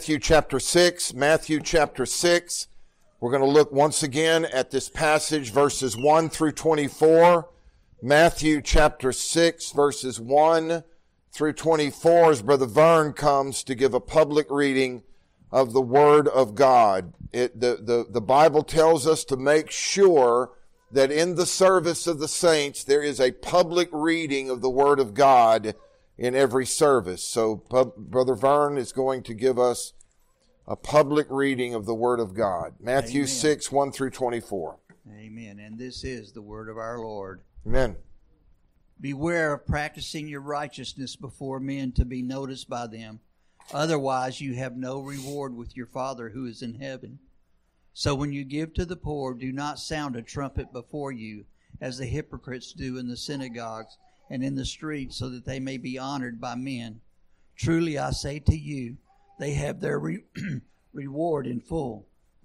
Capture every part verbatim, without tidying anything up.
Matthew chapter six, Matthew chapter six. We're going to look once again at this passage, verses one through twenty-four. Matthew chapter six, verses one through twenty-four, as Brother Vern comes to give a public reading of the Word of God. It, the, the, the Bible tells us to make sure that in the service of the saints there is a public reading of the Word of God in every service. So Pub, Brother Vern is going to give us a public reading of the Word of God. Matthew Amen. six, one through twenty-four. Amen. And this is the Word of our Lord. Amen. Beware of practicing your righteousness before men to be noticed by them. Otherwise you have no reward with your Father who is in heaven. So when you give to the poor, do not sound a trumpet before you, as the hypocrites do in the synagogues and in the streets, so that they may be honored by men. Truly I say to you, they have their re- reward in full.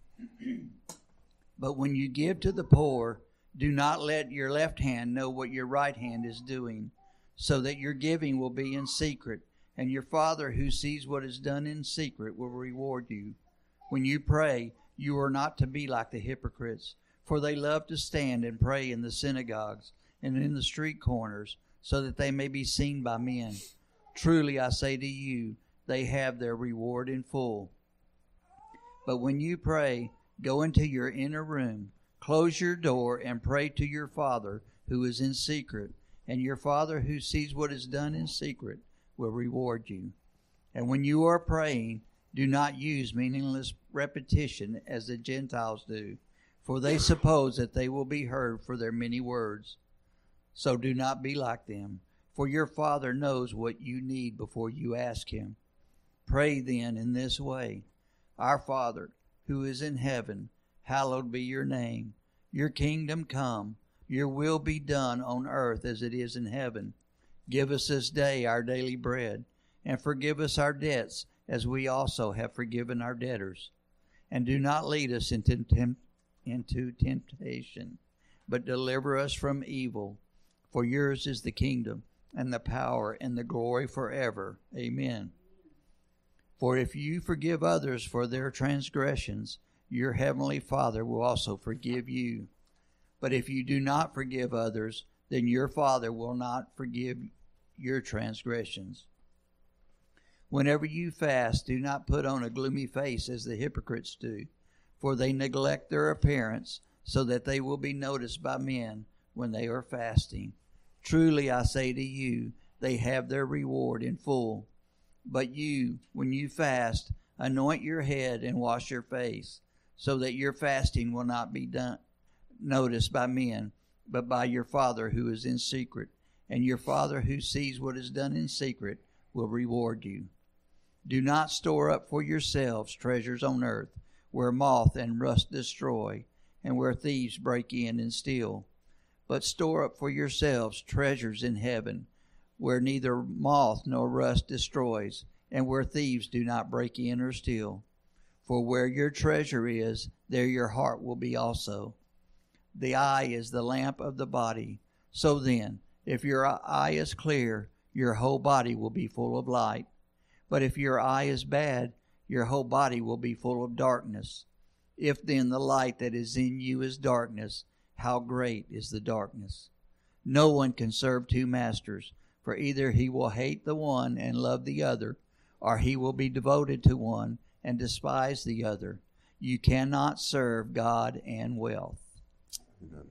But when you give to the poor, do not let your left hand know what your right hand is doing, so that your giving will be in secret, and your Father who sees what is done in secret will reward you. When you pray, you are not to be like the hypocrites, for they love to stand and pray in the synagogues and in the street corners, so that they may be seen by men. Truly I say to you, they have their reward in full. But when you pray, go into your inner room, close your door, and pray to your Father who is in secret, and your Father who sees what is done in secret will reward you. And when you are praying, do not use meaningless repetition as the Gentiles do, for they suppose that they will be heard for their many words. So do not be like them, for your Father knows what you need before you ask Him. Pray then in this way: Our Father, who is in heaven, hallowed be your name. Your kingdom come, your will be done on earth as it is in heaven. Give us this day our daily bread, and forgive us our debts as we also have forgiven our debtors. And do not lead us into, temp- into temptation, but deliver us from evil. For yours is the kingdom, and the power, and the glory forever. Amen. For if you forgive others for their transgressions, your heavenly Father will also forgive you. But if you do not forgive others, then your Father will not forgive your transgressions. Whenever you fast, do not put on a gloomy face as the hypocrites do, for they neglect their appearance, so that they will be noticed by men when they are fasting. Truly I say to you, they have their reward in full. But you, when you fast, anoint your head and wash your face, so that your fasting will not be done, noticed by men, but by your Father who is in secret. And your Father who sees what is done in secret will reward you. Do not store up for yourselves treasures on earth, where moth and rust destroy, and where thieves break in and steal. But store up for yourselves treasures in heaven, where neither moth nor rust destroys, and where thieves do not break in or steal. For where your treasure is, there your heart will be also. The eye is the lamp of the body. So then, if your eye is clear, your whole body will be full of light. But if your eye is bad, your whole body will be full of darkness. If then the light that is in you is darkness, how great is the darkness? No one can serve two masters, for either he will hate the one and love the other, or he will be devoted to one and despise the other. You cannot serve God and wealth. Amen.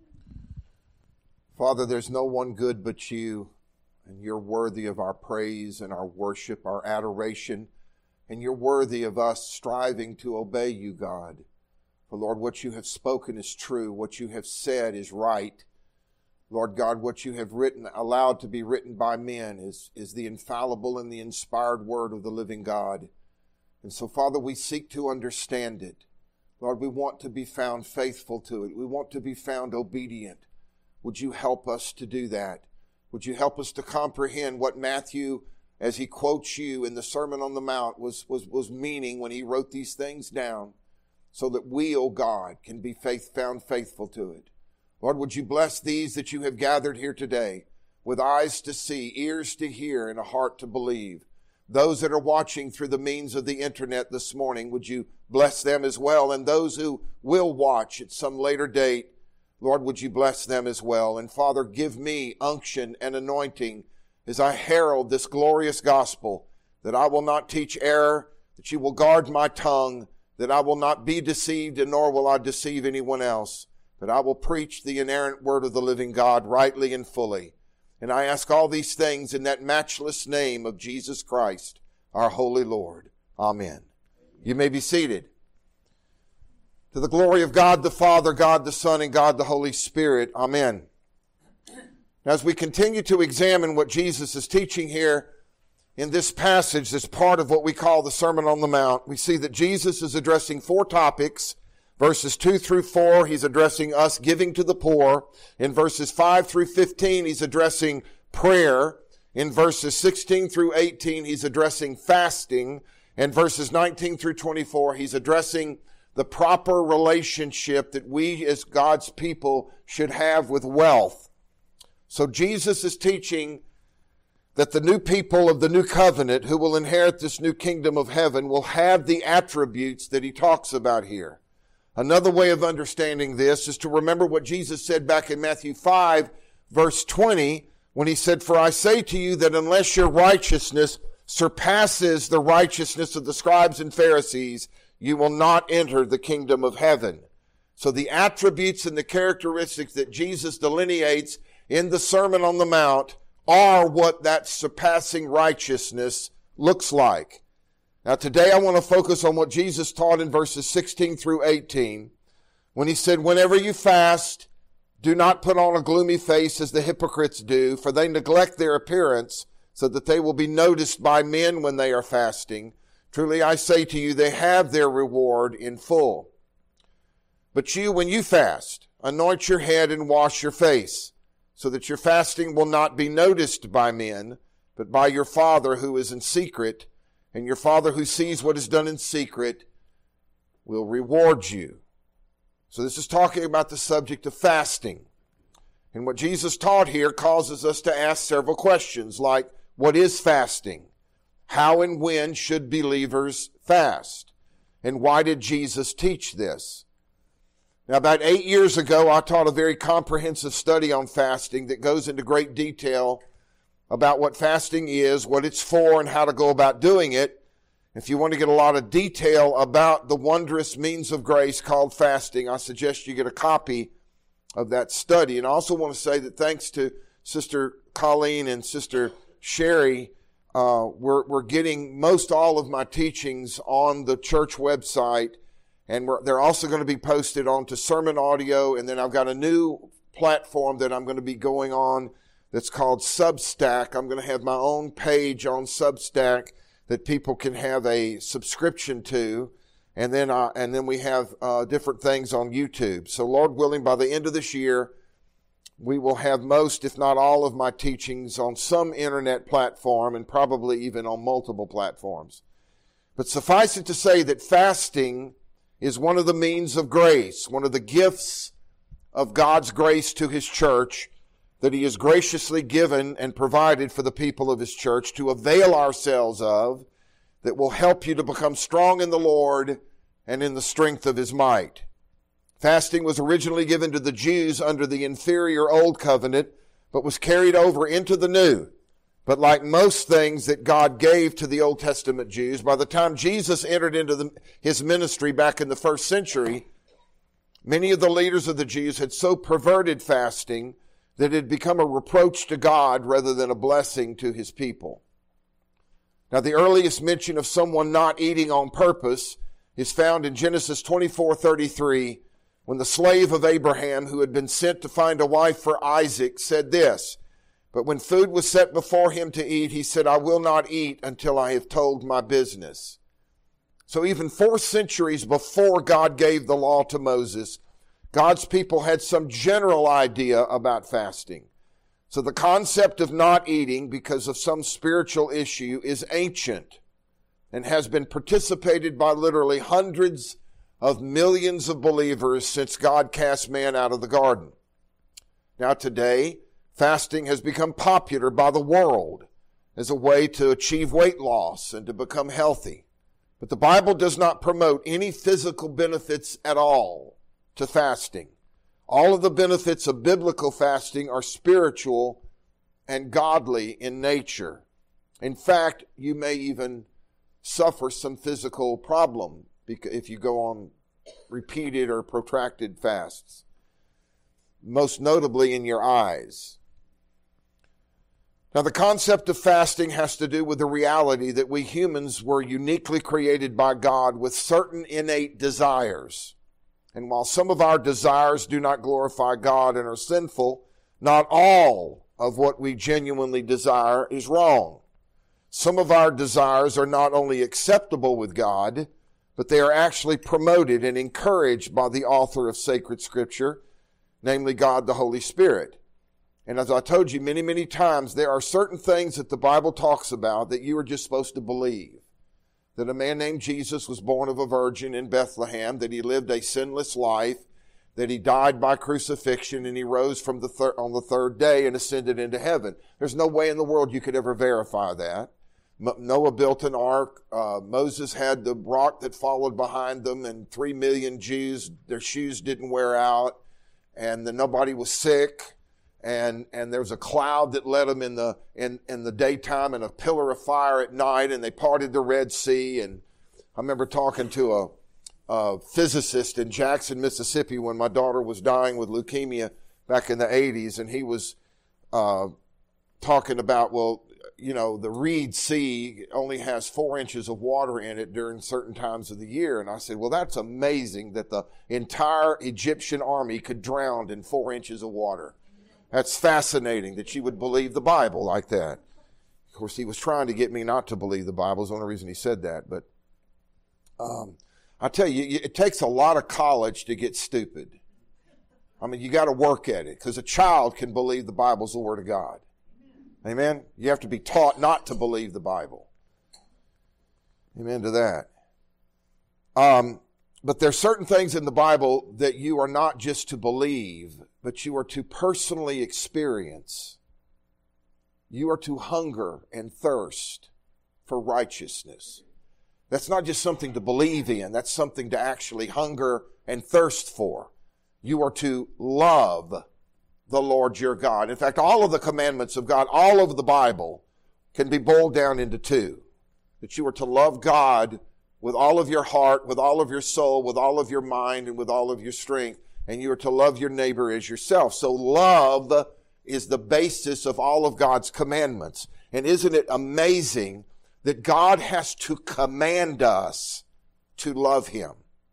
Father, there's no one good but you, and you're worthy of our praise and our worship, our adoration, and you're worthy of us striving to obey you, God. For, Lord, what you have spoken is true. What you have said is right. Lord God, what you have written, allowed to be written by men is, is the infallible and the inspired word of the living God. And so, Father, we seek to understand it. Lord, we want to be found faithful to it. We want to be found obedient. Would you help us to do that? Would you help us to comprehend what Matthew, as he quotes you in the Sermon on the Mount, was, was, was meaning when he wrote these things down, so that we, O God, can be faith, found faithful to it. Lord, would you bless these that you have gathered here today with eyes to see, ears to hear, and a heart to believe. those that are watching through the means of the internet this morning, would you bless them as well? And those who will watch at some later date, Lord, would you bless them as well? And Father, give me unction and anointing as I herald this glorious gospel, that I will not teach error, that you will guard my tongue, that I will not be deceived, and nor will I deceive anyone else, but I will preach the inerrant word of the living God rightly and fully. And I ask all these things in that matchless name of Jesus Christ, our holy Lord. Amen. You may be seated. To the glory of God the Father, God the Son, and God the Holy Spirit. Amen. As we continue to examine what Jesus is teaching here in this passage, this part of what we call the Sermon on the Mount, we see that Jesus is addressing four topics. Verses two through four, he's addressing us giving to the poor. In verses five through fifteen, he's addressing prayer. In verses sixteen through eighteen, he's addressing fasting. And verses nineteen through twenty-four, he's addressing the proper relationship that we as God's people should have with wealth. So Jesus is teaching that the new people of the new covenant who will inherit this new kingdom of heaven will have the attributes that he talks about here. Another way of understanding this is to remember what Jesus said back in Matthew five, verse twenty, when he said, "For I say to you that unless your righteousness surpasses the righteousness of the scribes and Pharisees, you will not enter the kingdom of heaven." So the attributes and the characteristics that Jesus delineates in the Sermon on the Mount are what that surpassing righteousness looks like. Now today I want to focus on what Jesus taught in verses sixteen through eighteen, when he said, "Whenever you fast, do not put on a gloomy face as the hypocrites do, for they neglect their appearance, so that they will be noticed by men when they are fasting. Truly I say to you, they have their reward in full. But you, when you fast, anoint your head and wash your face, so that your fasting will not be noticed by men, but by your Father who is in secret, and your Father who sees what is done in secret will reward you." So this is talking about the subject of fasting. And what Jesus taught here causes us to ask several questions, like, what is fasting? How and when should believers fast? And why did Jesus teach this? Now, about eight years ago, I taught a very comprehensive study on fasting that goes into great detail about what fasting is, what it's for, and how to go about doing it. If you want to get a lot of detail about the wondrous means of grace called fasting, I suggest you get a copy of that study. And I also want to say that thanks to Sister Colleen and Sister Sherry, uh, we're, we're getting most all of my teachings on the church website, and we're, they're also going to be posted onto Sermon Audio, and then I've got a new platform that I'm going to be going on that's called Substack. I'm going to have my own page on Substack that people can have a subscription to, and then uh, and then we have uh, different things on YouTube. So Lord willing, by the end of this year, we will have most, if not all, of my teachings on some internet platform, and probably even on multiple platforms. But suffice it to say that fasting is one of the means of grace, one of the gifts of God's grace to His church, that He has graciously given and provided for the people of His church to avail ourselves of, that will help you to become strong in the Lord and in the strength of His might. Fasting was originally given to the Jews under the inferior Old Covenant, but was carried over into the New. But like most things that God gave to the Old Testament Jews, by the time Jesus entered into the, His ministry back in the first century, many of the leaders of the Jews had so perverted fasting that it had become a reproach to God rather than a blessing to His people. Now, the earliest mention of someone not eating on purpose is found in Genesis twenty-four thirty-three, when the slave of Abraham, who had been sent to find a wife for Isaac, said this, "But when food was set before him to eat, he said, I will not eat until I have told my business." So even four centuries before God gave the law to Moses, God's people had some general idea about fasting. So the concept of not eating because of some spiritual issue is ancient and has been participated by literally hundreds of millions of believers since God cast man out of the garden. Now today, fasting has become popular by the world as a way to achieve weight loss and to become healthy. But the Bible does not promote any physical benefits at all to fasting. All of the benefits of biblical fasting are spiritual and godly in nature. In fact, you may even suffer some physical problem if you go on repeated or protracted fasts, most notably in your eyes. Now, the concept of fasting has to do with the reality that we humans were uniquely created by God with certain innate desires. And while some of our desires do not glorify God and are sinful, not all of what we genuinely desire is wrong. Some of our desires are not only acceptable with God, but they are actually promoted and encouraged by the author of sacred Scripture, namely God the Holy Spirit. And as I told you many, many times, there are certain things that the Bible talks about that you are just supposed to believe. That a man named Jesus was born of a virgin in Bethlehem, that he lived a sinless life, that he died by crucifixion, and he rose from the thir- on the third day and ascended into heaven. There's no way in the world you could ever verify that. Noah built an ark. Uh, Moses had the rock that followed behind them, and three million Jews, their shoes didn't wear out, and the, nobody was sick. And, and there was a cloud that led them in the, in, in the daytime and a pillar of fire at night, and they parted the Red Sea. And I remember talking to a, a physicist in Jackson, Mississippi when my daughter was dying with leukemia back in the eighties. And he was, uh, talking about, well, you know, the Reed Sea only has four inches of water in it during certain times of the year. And I said, well, that's amazing that the entire Egyptian army could drown in four inches of water. That's fascinating that you would believe the Bible like that. Of course, he was trying to get me not to believe the Bible. Is the only reason he said that. But um, I tell you, it takes a lot of college to get stupid. I mean, you got to work at it, because a child can believe the Bible's the Word of God. Amen? You have to be taught not to believe the Bible. Amen to that. Um, but there's certain things in the Bible that you are not just to believe, but you are to personally experience. You are to hunger and thirst for righteousness. That's not just something to believe in. That's something to actually hunger and thirst for. You are to love the Lord your God. In fact, all of the commandments of God, all over the Bible, can be boiled down into two. That you are to love God with all of your heart, with all of your soul, with all of your mind, and with all of your strength. And you are to love your neighbor as yourself. So love is the basis of all of God's commandments. And isn't it amazing that God has to command us to love Him?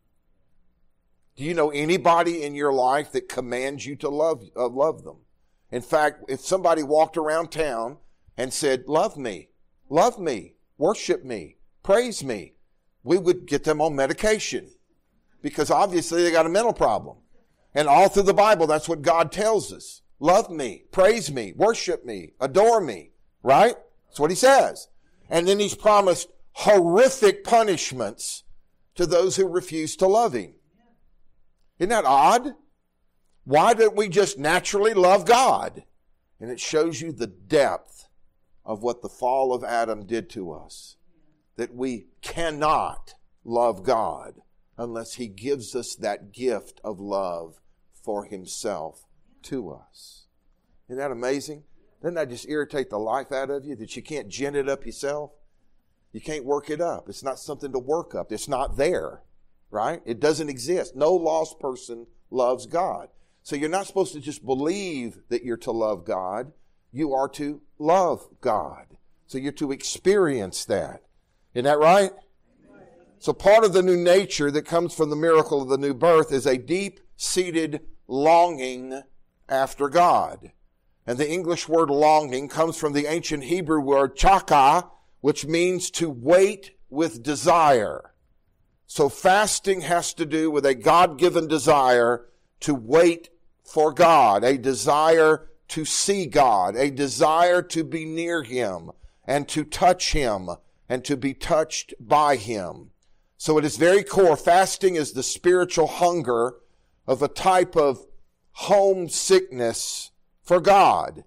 Do you know anybody in your life that commands you to love, uh, love them? In fact, if somebody walked around town and said, love me, love me, worship me, praise me, we would get them on medication, because obviously they got a mental problem. And all through the Bible, that's what God tells us. Love me, praise me, worship me, adore me, right? That's what He says. And then He's promised horrific punishments to those who refuse to love Him. Isn't that odd? Why don't we just naturally love God? And it shows you the depth of what the fall of Adam did to us. That we cannot love God unless He gives us that gift of love for Himself to us. Isn't that amazing? Doesn't that just irritate the life out of you, that you can't gin it up yourself? You can't work it up. It's not something to work up. It's not there, right? It doesn't exist. No lost person loves God. So you're not supposed to just believe that you're to love God. You are to love God. So you're to experience that. Isn't that right? So part of the new nature that comes from the miracle of the new birth is a deep-seated longing after God. And the English word longing comes from the ancient Hebrew word chaka, which means to wait with desire. So fasting has to do with a God-given desire to wait for God, a desire to see God, a desire to be near Him and to touch Him and to be touched by Him. So at its very core, fasting is the spiritual hunger of a type of homesickness for God.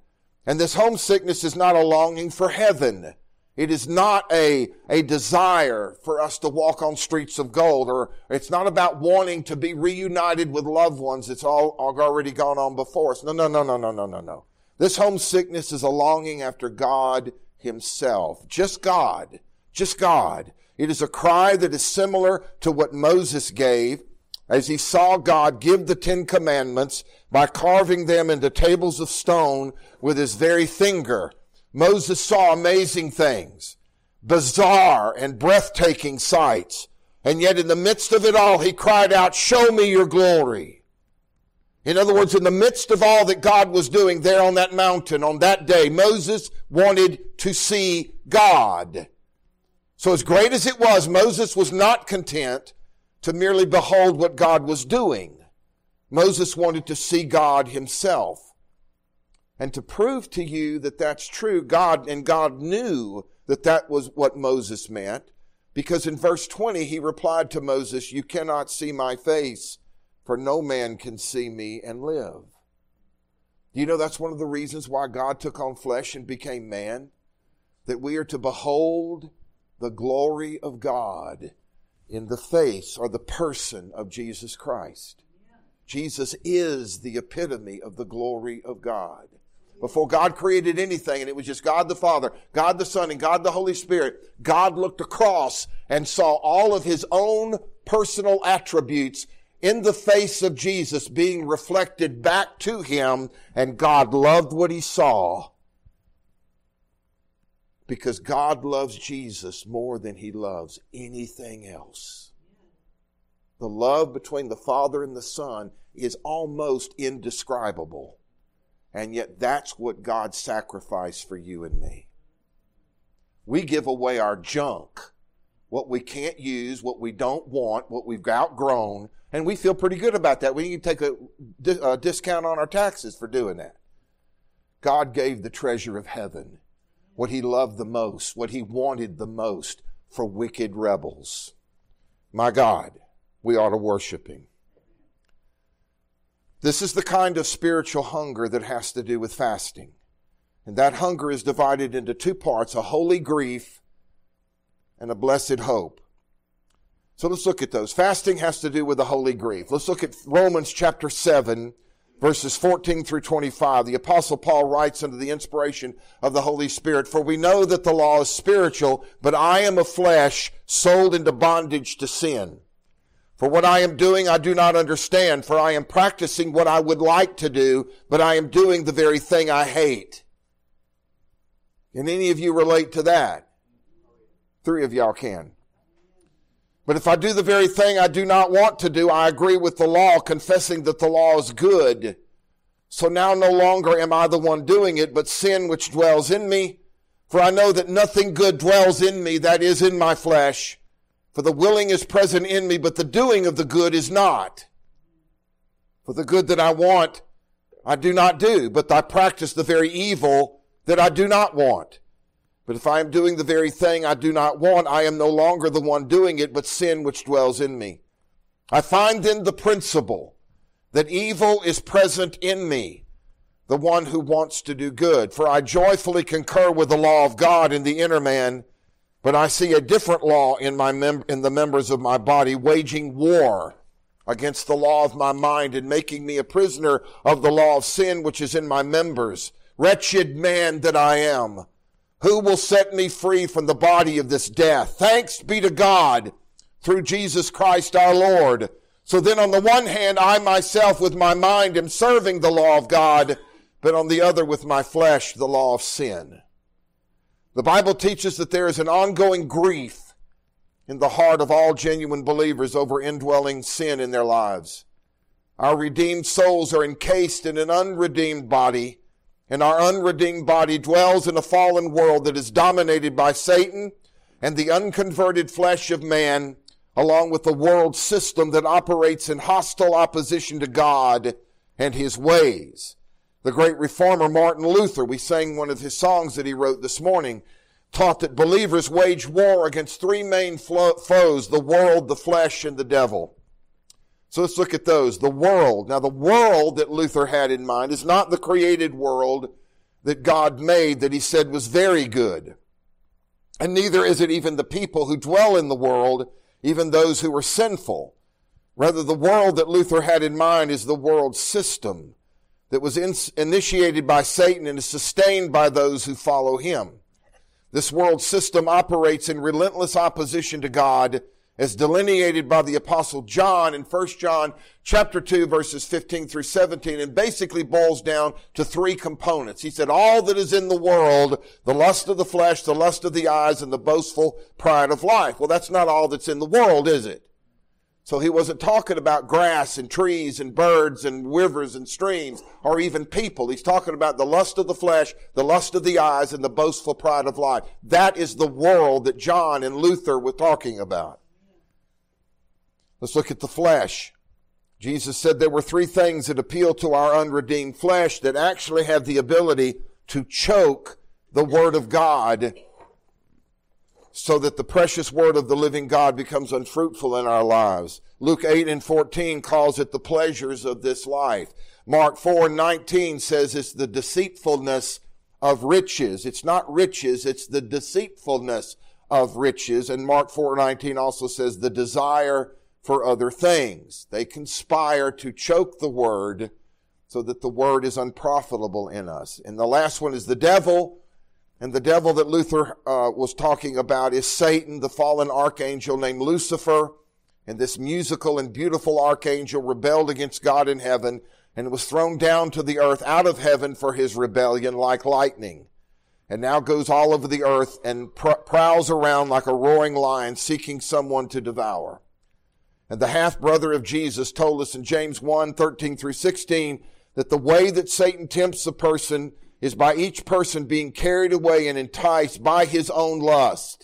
And this homesickness is not a longing for heaven. It is not a, a desire for us to walk on streets of gold, or it's not about wanting to be reunited with loved ones. It's all, all already gone on before us. No, no, no, no, no, no, no, no. This homesickness is a longing after God himself. Just God. Just God. It is a cry that is similar to what Moses gave as he saw God give the Ten Commandments by carving them into tables of stone with his very finger. Moses saw amazing things, bizarre and breathtaking sights, and yet in the midst of it all, he cried out, "Show me your glory." In other words, in the midst of all that God was doing there on that mountain on that day, Moses wanted to see God. So as great as it was, Moses was not content to merely behold what God was doing. Moses wanted to see God himself. And to prove to you that that's true, God, and God knew that that was what Moses meant, because in verse twenty, he replied to Moses, "You cannot see my face, for no man can see me and live." You know, that's one of the reasons why God took on flesh and became man, that we are to behold the glory of God in the face or the person of Jesus Christ. Jesus is the epitome of the glory of God. Before God created anything, and it was just God the Father, God the Son, and God the Holy Spirit, God looked across and saw all of his own personal attributes in the face of Jesus being reflected back to him, and God loved what he saw because God loves Jesus more than he loves anything else. The love between the Father and the Son is almost indescribable. And yet that's what God sacrificed for you and me. We give away our junk, what we can't use, what we don't want, what we've outgrown, and we feel pretty good about that. We can take a, a discount on our taxes for doing that. God gave the treasure of heaven, what he loved the most, what he wanted the most, for wicked rebels. My God, we ought to worship him. This is the kind of spiritual hunger that has to do with fasting. And that hunger is divided into two parts, a holy grief and a blessed hope. So let's look at those. Fasting has to do with a holy grief. Let's look at Romans chapter seven, verses fourteen through twenty-five. The Apostle Paul writes under the inspiration of the Holy Spirit, "For we know that the law is spiritual, but I am of flesh, sold into bondage to sin. For what I am doing I do not understand, for I am practicing what I would like to do, but I am doing the very thing I hate." Can any of you relate to that? Three of y'all can. "But if I do the very thing I do not want to do, I agree with the law, confessing that the law is good. So now no longer am I the one doing it, but sin which dwells in me. For I know that nothing good dwells in me, that is, in my flesh. For the willing is present in me, but the doing of the good is not. For the good that I want, I do not do, but I practice the very evil that I do not want. But if I am doing the very thing I do not want, I am no longer the one doing it, but sin which dwells in me. I find then the principle that evil is present in me, the one who wants to do good. For I joyfully concur with the law of God in the inner man, but I see a different law in my mem- in the members of my body, waging war against the law of my mind and making me a prisoner of the law of sin which is in my members. Wretched man that I am, who will set me free from the body of this death? Thanks be to God through Jesus Christ our Lord. So then on the one hand, I myself with my mind am serving the law of God, but on the other with my flesh, the law of sin." The Bible teaches that there is an ongoing grief in the heart of all genuine believers over indwelling sin in their lives. Our redeemed souls are encased in an unredeemed body, and our unredeemed body dwells in a fallen world that is dominated by Satan and the unconverted flesh of man, along with the world system that operates in hostile opposition to God and his ways. The great reformer Martin Luther, we sang one of his songs that he wrote this morning, taught that believers wage war against three main foes, the world, the flesh, and the devil. So let's look at those. The world. Now the world that Luther had in mind is not the created world that God made that he said was very good. And neither is it even the people who dwell in the world, even those who are sinful. Rather, the world that Luther had in mind is the world system that was in, initiated by Satan and is sustained by those who follow him. This world system operates in relentless opposition to God, as delineated by the Apostle John in First John chapter two, verses fifteen through seventeen, and basically boils down to three components. He said, all that is in the world, the lust of the flesh, the lust of the eyes, and the boastful pride of life. Well, that's not all that's in the world, is it? So he wasn't talking about grass and trees and birds and rivers and streams or even people. He's talking about the lust of the flesh, the lust of the eyes, and the boastful pride of life. That is the world that John and Luther were talking about. Let's look at the flesh. Jesus said there were three things that appeal to our unredeemed flesh that actually have the ability to choke the Word of God so that the precious Word of the living God becomes unfruitful in our lives. Luke eight and fourteen calls it the pleasures of this life. Mark four and nineteen says it's the deceitfulness of riches. It's not riches, it's the deceitfulness of riches. And Mark four nineteen also says the desire for other things. They conspire to choke the Word so that the Word is unprofitable in us. And the last one is the devil. And the devil that Luther uh, was talking about is Satan, the fallen archangel named Lucifer. And this musical and beautiful archangel rebelled against God in heaven and was thrown down to the earth out of heaven for his rebellion like lightning. And now goes all over the earth and pr- prowls around like a roaring lion seeking someone to devour. And the half-brother of Jesus told us in James one, thirteen through sixteen, that the way that Satan tempts a person is by each person being carried away and enticed by his own lust.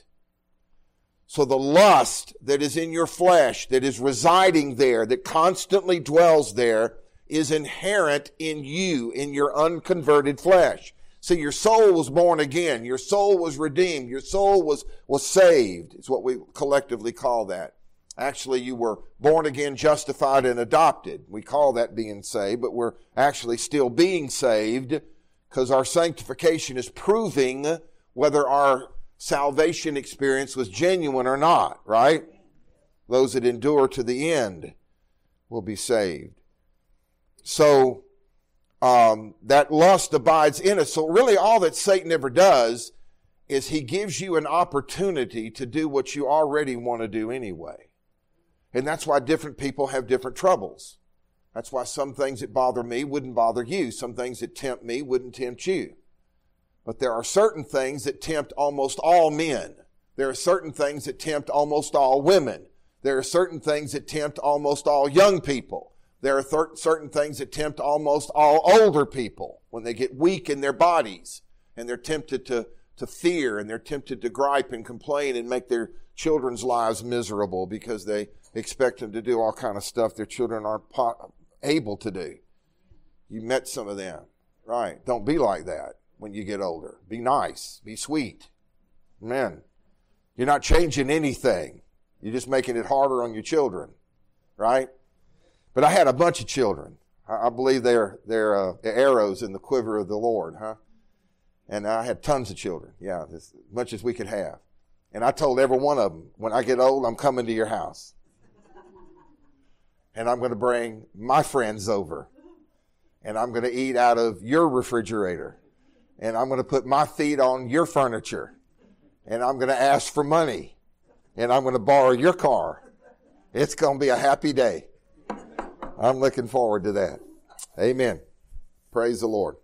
So the lust that is in your flesh, that is residing there, that constantly dwells there, is inherent in you, in your unconverted flesh. See, your soul was born again. Your soul was redeemed. Your soul was, was saved. It's what we collectively call that. Actually, you were born again, justified, and adopted. We call that being saved, but we're actually still being saved because our sanctification is proving whether our salvation experience was genuine or not, right? Those that endure to the end will be saved. So, um, that lust abides in us. So really all that Satan ever does is he gives you an opportunity to do what you already want to do anyway. And that's why different people have different troubles. That's why some things that bother me wouldn't bother you. Some things that tempt me wouldn't tempt you. But there are certain things that tempt almost all men. There are certain things that tempt almost all women. There are certain things that tempt almost all young people. There are th- certain things that tempt almost all older people when they get weak in their bodies and they're tempted to, to fear and they're tempted to gripe and complain and make their children's lives miserable because they expect them to do all kind of stuff their children aren't po- able to do. You met some of them, right? Don't be like that when you get older. Be nice. Be sweet. Amen. You're not changing anything. You're just making it harder on your children, right? But I had a bunch of children. I, I believe they're they're uh, arrows in the quiver of the Lord, huh? And I had tons of children. Yeah, as much as we could have. And I told every one of them, when I get old, I'm coming to your house. And I'm going to bring my friends over. And I'm going to eat out of your refrigerator. And I'm going to put my feet on your furniture. And I'm going to ask for money. And I'm going to borrow your car. It's going to be a happy day. I'm looking forward to that. Amen. Praise the Lord.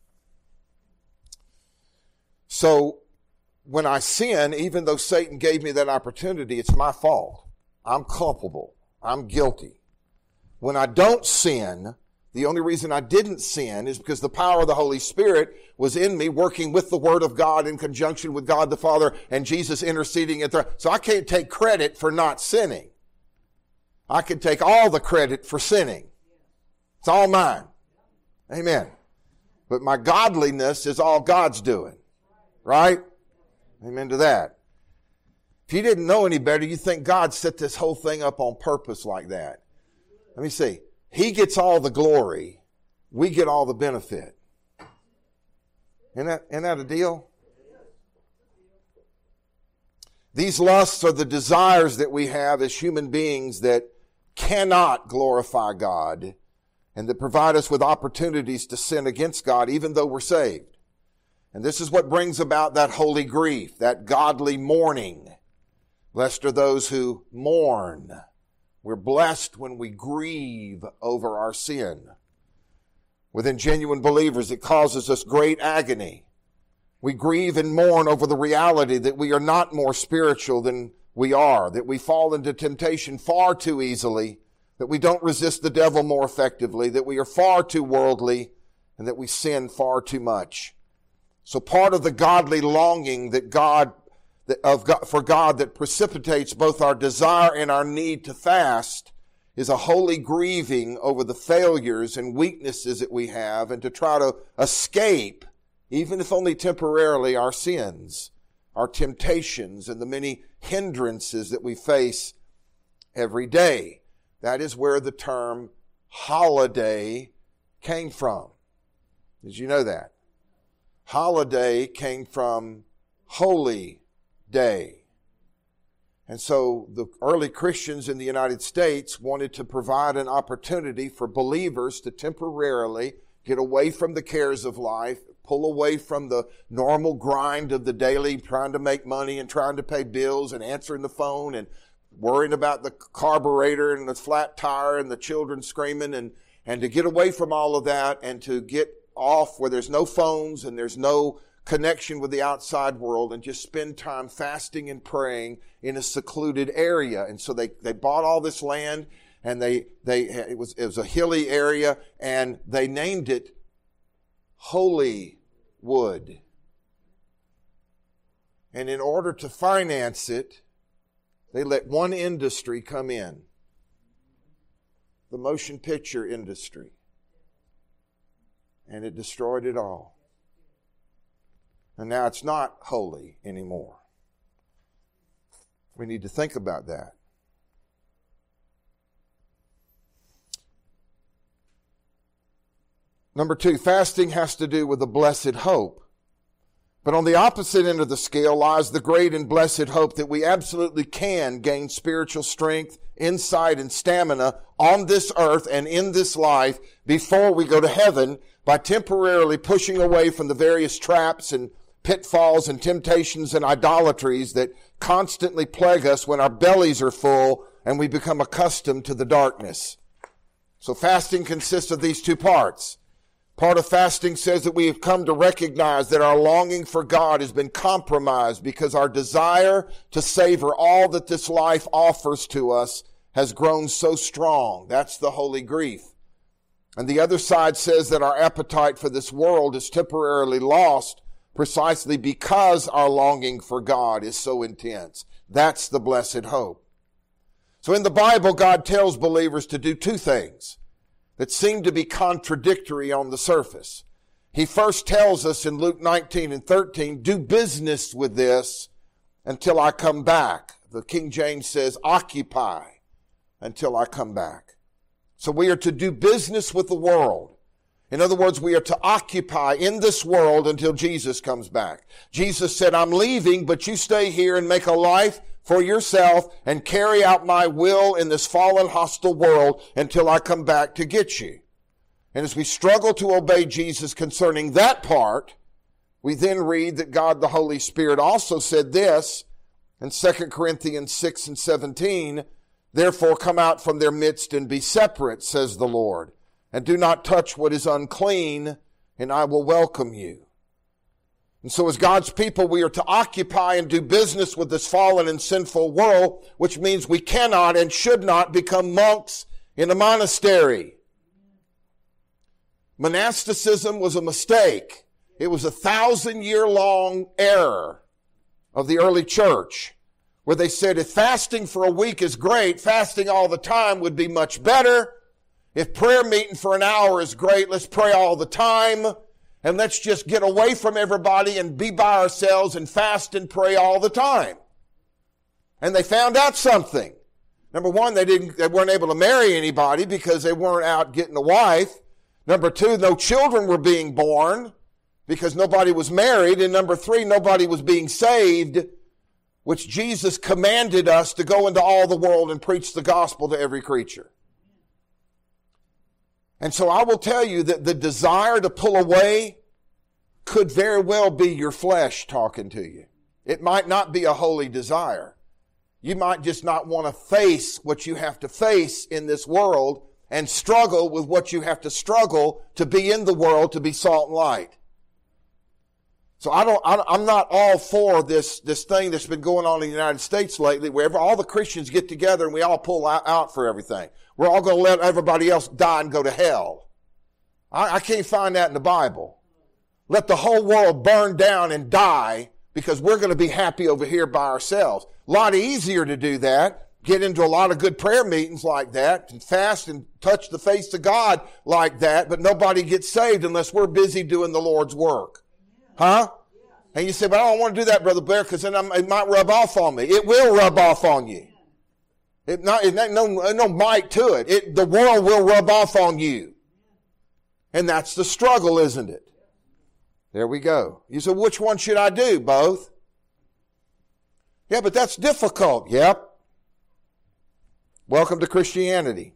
So, when I sin, even though Satan gave me that opportunity, it's my fault. I'm culpable. I'm guilty. When I don't sin, the only reason I didn't sin is because the power of the Holy Spirit was in me, working with the Word of God in conjunction with God the Father and Jesus interceding at the... So I can't take credit for not sinning. I can take all the credit for sinning. It's all mine. Amen. But my godliness is all God's doing. Right? Amen to that. If you didn't know any better, you think God set this whole thing up on purpose like that. Let me see. He gets all the glory. We get all the benefit. Isn't that, isn't that a deal? These lusts are the desires that we have as human beings that cannot glorify God and that provide us with opportunities to sin against God even though we're saved. And this is what brings about that holy grief, that godly mourning. Blessed are those who mourn. We're blessed when we grieve over our sin. Within genuine believers, it causes us great agony. We grieve and mourn over the reality that we are not more spiritual than we are, that we fall into temptation far too easily, that we don't resist the devil more effectively, that we are far too worldly, and that we sin far too much. So part of the godly longing that God, that of God, for God that precipitates both our desire and our need to fast is a holy grieving over the failures and weaknesses that we have and to try to escape, even if only temporarily, our sins, our temptations, and the many hindrances that we face every day. That is where the term holiday came from. Did you know that? Holiday came from holy day. And so the early Christians in the United States wanted to provide an opportunity for believers to temporarily get away from the cares of life, pull away from the normal grind of the daily trying to make money and trying to pay bills and answering the phone and worrying about the carburetor and the flat tire and the children screaming, and, and to get away from all of that and to get off where there's no phones and there's no connection with the outside world and just spend time fasting and praying in a secluded area. And so they, they bought all this land, and they, they, it was, it was a hilly area, and they named it Holy Wood. And in order to finance it, they let one industry come in. The motion picture industry. And it destroyed it all. And now it's not holy anymore. We need to think about that. Number two, fasting has to do with a blessed hope. But on the opposite end of the scale lies the great and blessed hope that we absolutely can gain spiritual strength, insight, and stamina on this earth and in this life before we go to heaven by temporarily pushing away from the various traps and pitfalls and temptations and idolatries that constantly plague us when our bellies are full and we become accustomed to the darkness. So fasting consists of these two parts. Part of fasting says that we have come to recognize that our longing for God has been compromised because our desire to savor all that this life offers to us has grown so strong. That's the holy grief. And the other side says that our appetite for this world is temporarily lost precisely because our longing for God is so intense. That's the blessed hope. So in the Bible, God tells believers to do two things that seem to be contradictory on the surface. He first tells us in Luke nineteen and thirteen, do business with this until I come back. The King James says, occupy until I come back. So we are to do business with the world. In other words, we are to occupy in this world until Jesus comes back. Jesus said, I'm leaving, but you stay here and make a life for yourself and carry out my will in this fallen, hostile world until I come back to get you. And as we struggle to obey Jesus concerning that part, we then read that God the Holy Spirit also said this in Second Corinthians six and seventeen, therefore come out from their midst and be separate, says the Lord, and do not touch what is unclean, and I will welcome you. And so as God's people, we are to occupy and do business with this fallen and sinful world, which means we cannot and should not become monks in a monastery. Monasticism was a mistake. It was a thousand-year-long error of the early church, where they said if fasting for a week is great, fasting all the time would be much better. If prayer meeting for an hour is great, let's pray all the time. And let's just get away from everybody and be by ourselves and fast and pray all the time. And they found out something. Number one, they didn't, they weren't able to marry anybody because they weren't out getting a wife. Number two, no children were being born. because nobody was married. And number three, nobody was being saved, which Jesus commanded us to go into all the world and preach the gospel to every creature. And so I will tell you that the desire to pull away could very well be your flesh talking to you. It might not be a holy desire. You might just not want to face what you have to face in this world and struggle with what you have to struggle to be in the world, to be salt and light. So I don't, I, I'm not all for this, this thing that's been going on in the United States lately, where all the Christians get together and we all pull out, out for everything. We're all going to let everybody else die and go to hell. I, I can't find that in the Bible. Let the whole world burn down and die because we're going to be happy over here by ourselves. A lot easier to do that. Get into a lot of good prayer meetings like that and fast and touch the face of God like that, but nobody gets saved unless we're busy doing the Lord's work. Huh? And you say, but I don't want to do that, Brother Blair, because then I'm, it might rub off on me. It will rub off on you. It not, it not, no, no might to it. It. The world will rub off on you. And that's the struggle, isn't it? There we go. You say, which one should I do? Both? Yeah, but that's difficult. Yep. Welcome to Christianity.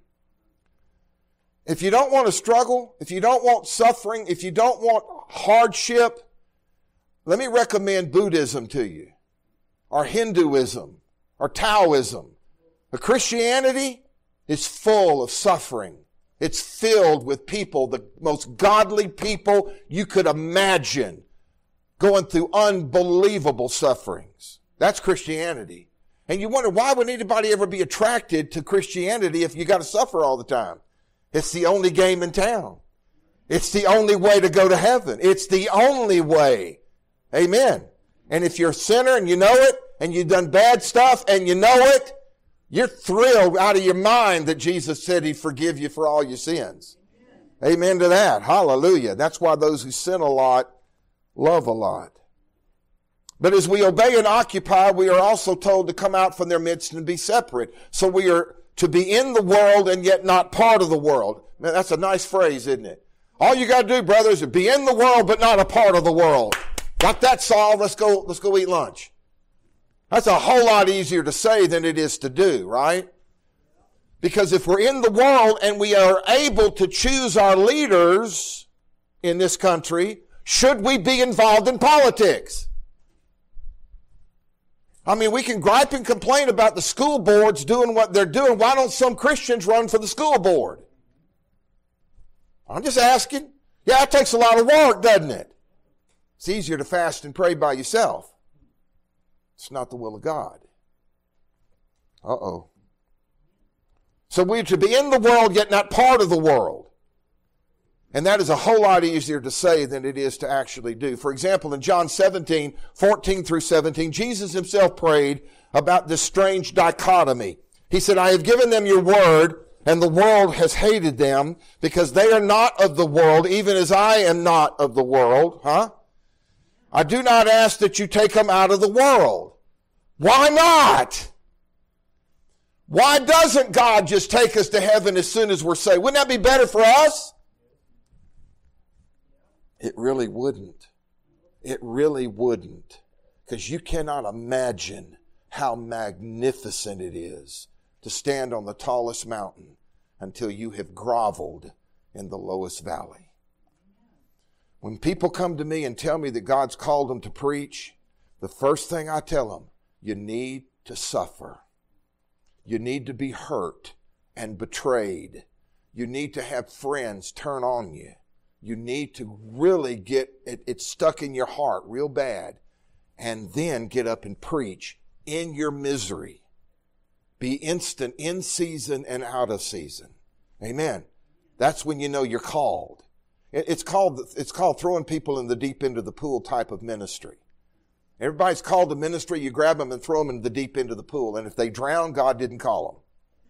If you don't want to struggle, if you don't want suffering, if you don't want hardship, let me recommend Buddhism to you, or Hinduism, or Taoism. But Christianity is full of suffering. It's filled with people, the most godly people you could imagine, going through unbelievable sufferings. That's Christianity. And you wonder, why would anybody ever be attracted to Christianity if you got to suffer all the time? It's the only game in town. It's the only way to go to heaven. It's the only way. Amen. And if you're a sinner and you know it, and you've done bad stuff and you know it, you're thrilled out of your mind that Jesus said He'd forgive you for all your sins. Amen, Amen to that. Hallelujah. That's why those who sin a lot love a lot. But as we obey and occupy, we are also told to come out from their midst and be separate. So we are to be in the world and yet not part of the world. Man, that's a nice phrase, isn't it? All you got to do, brothers, is be in the world but not a part of the world. Got that solved? Let's go, let's go eat lunch. That's a whole lot easier to say than it is to do, right? Because if we're in the world and we are able to choose our leaders in this country, should we be involved in politics? I mean, we can gripe and complain about the school boards doing what they're doing. Why don't some Christians run for the school board? I'm just asking. Yeah, it takes a lot of work, doesn't it? It's easier to fast and pray by yourself. It's not the will of God. Uh-oh. So we're to be in the world, yet not part of the world. And that is a whole lot easier to say than it is to actually do. For example, in John seventeen, fourteen through seventeen, Jesus Himself prayed about this strange dichotomy. He said, I have given them your word, and the world has hated them, because they are not of the world, even as I am not of the world. Huh? I do not ask that you take them out of the world. Why not? Why doesn't God just take us to heaven as soon as we're saved? Wouldn't that be better for us? It really wouldn't. It really wouldn't. Because you cannot imagine how magnificent it is to stand on the tallest mountain until you have groveled in the lowest valley. When people come to me and tell me that God's called them to preach, the first thing I tell them, you need to suffer. You need to be hurt and betrayed. You need to have friends turn on you. You need to really get it, it stuck in your heart real bad, and then get up and preach in your misery. Be instant in season and out of season. Amen. That's when you know you're called. It's called, it's called throwing people in the deep end of the pool type of ministry. Everybody's called to ministry. You grab them and throw them in the deep end of the pool. And if they drown, God didn't call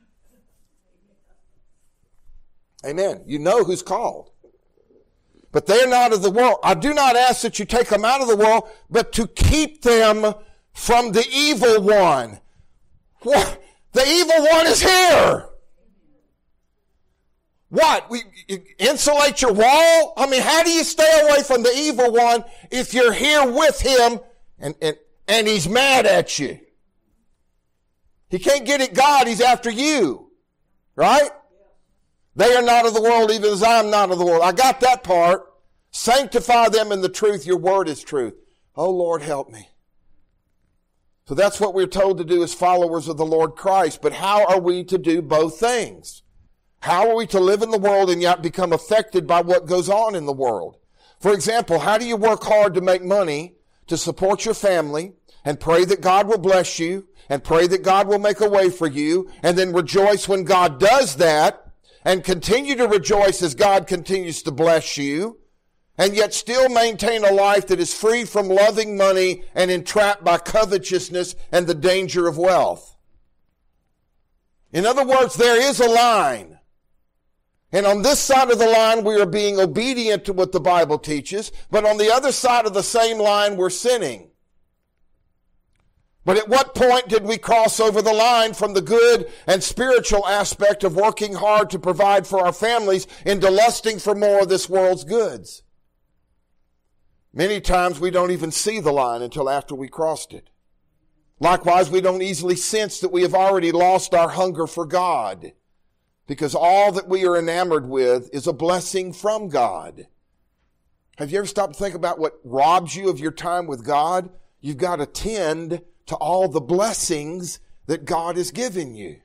them. Amen. You know who's called. But they're not of the world. I do not ask that you take them out of the world, but to keep them from the evil one. What? The evil one is here. What? We insulate your wall? I mean, how do you stay away from the evil one if you're here with him and, and, and he's mad at you? He can't get at God. He's after you. Right? They are not of the world, even as I am not of the world. I got that part. Sanctify them in the truth. Your word is truth. Oh, Lord, help me. So that's what we're told to do as followers of the Lord Christ. But how are we to do both things? How are we to live in the world and yet become affected by what goes on in the world? For example, how do you work hard to make money to support your family and pray that God will bless you and pray that God will make a way for you and then rejoice when God does that and continue to rejoice as God continues to bless you and yet still maintain a life that is free from loving money and entrapped by covetousness and the danger of wealth? In other words, there is a line. And on this side of the line, we are being obedient to what the Bible teaches. But on the other side of the same line, we're sinning. But at what point did we cross over the line from the good and spiritual aspect of working hard to provide for our families into lusting for more of this world's goods? Many times we don't even see the line until after we crossed it. Likewise, we don't easily sense that we have already lost our hunger for God, because all that we are enamored with is a blessing from God. Have you ever stopped to think about what robs you of your time with God? You've got to tend to all the blessings that God has given you.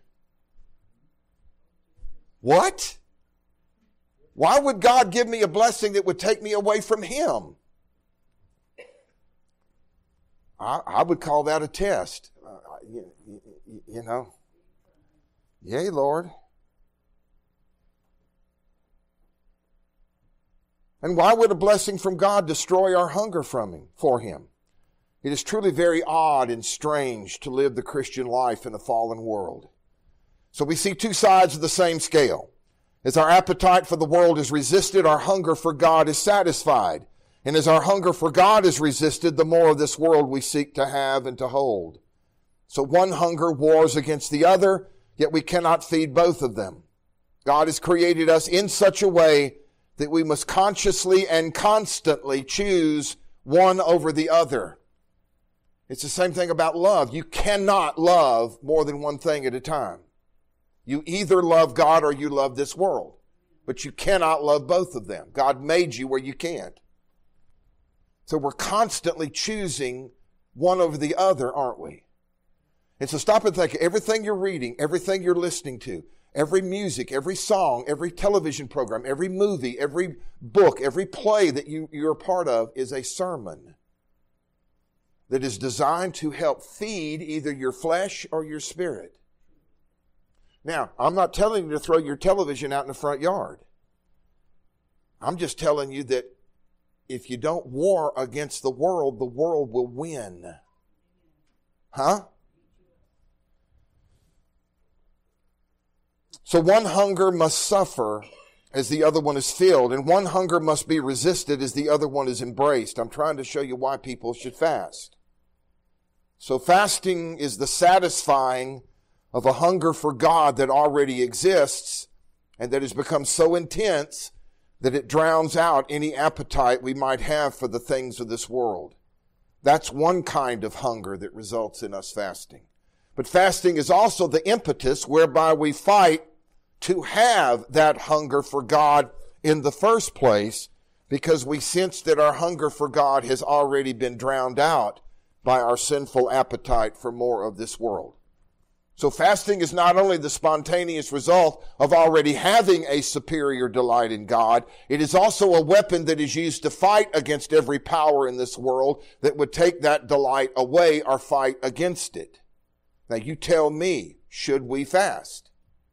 What? Why would God give me a blessing that would take me away from Him? I, I would call that a test. Uh, you, you, you know. Yea, Lord. And why would a blessing from God destroy our hunger from Him, for Him? It is truly very odd and strange to live the Christian life in a fallen world. So we see two sides of the same scale. As our appetite for the world is resisted, our hunger for God is satisfied. And as our hunger for God is resisted, the more of this world we seek to have and to hold. So one hunger wars against the other, yet we cannot feed both of them. God has created us in such a way that we must consciously and constantly choose one over the other. It's the same thing about love. You cannot love more than one thing at a time. You either love God or you love this world. But you cannot love both of them. God made you where you can't. So we're constantly choosing one over the other, aren't we? And so stop and think. Everything you're reading, everything you're listening to, every music, every song, every television program, every movie, every book, every play that you, you're a part of is a sermon that is designed to help feed either your flesh or your spirit. Now, I'm not telling you to throw your television out in the front yard. I'm just telling you that if you don't war against the world, the world will win. Huh? So one hunger must suffer as the other one is filled, and one hunger must be resisted as the other one is embraced. I'm trying to show you why people should fast. So fasting is the satisfying of a hunger for God that already exists and that has become so intense that it drowns out any appetite we might have for the things of this world. That's one kind of hunger that results in us fasting. But fasting is also the impetus whereby we fight to have that hunger for God in the first place, because we sense that our hunger for God has already been drowned out by our sinful appetite for more of this world. So fasting is not only the spontaneous result of already having a superior delight in God, it is also a weapon that is used to fight against every power in this world that would take that delight away or fight against it. Now you tell me, should we fast?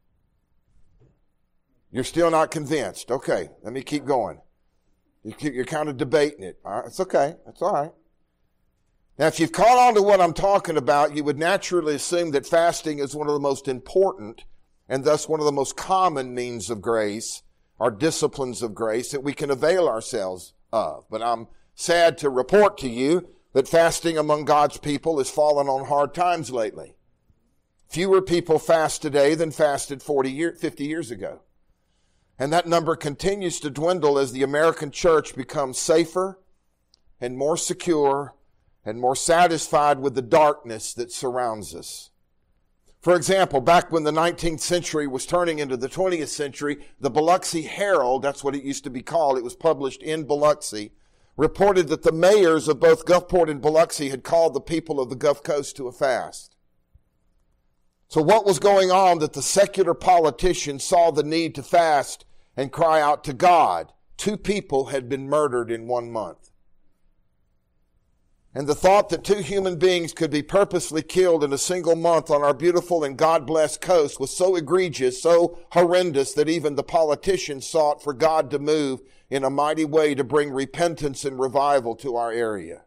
You're still not convinced. Okay, let me keep going. You're kind of debating it. All right, it's okay. That's all right. Now, if you've caught on to what I'm talking about, you would naturally assume that fasting is one of the most important and thus one of the most common means of grace, or disciplines of grace, that we can avail ourselves of. But I'm sad to report to you that fasting among God's people has fallen on hard times lately. Fewer people fast today than fasted forty years, fifty years ago. And that number continues to dwindle as the American church becomes safer and more secure and more satisfied with the darkness that surrounds us. For example, back when the nineteenth century was turning into the twentieth century, the Biloxi Herald, that's what it used to be called, it was published in Biloxi, reported that the mayors of both Gulfport and Biloxi had called the people of the Gulf Coast to a fast. So what was going on that the secular politicians saw the need to fast and cry out to God? Two people had been murdered in one month. And the thought that two human beings could be purposely killed in a single month on our beautiful and God-blessed coast was so egregious, so horrendous, that even the politicians sought for God to move in a mighty way to bring repentance and revival to our area.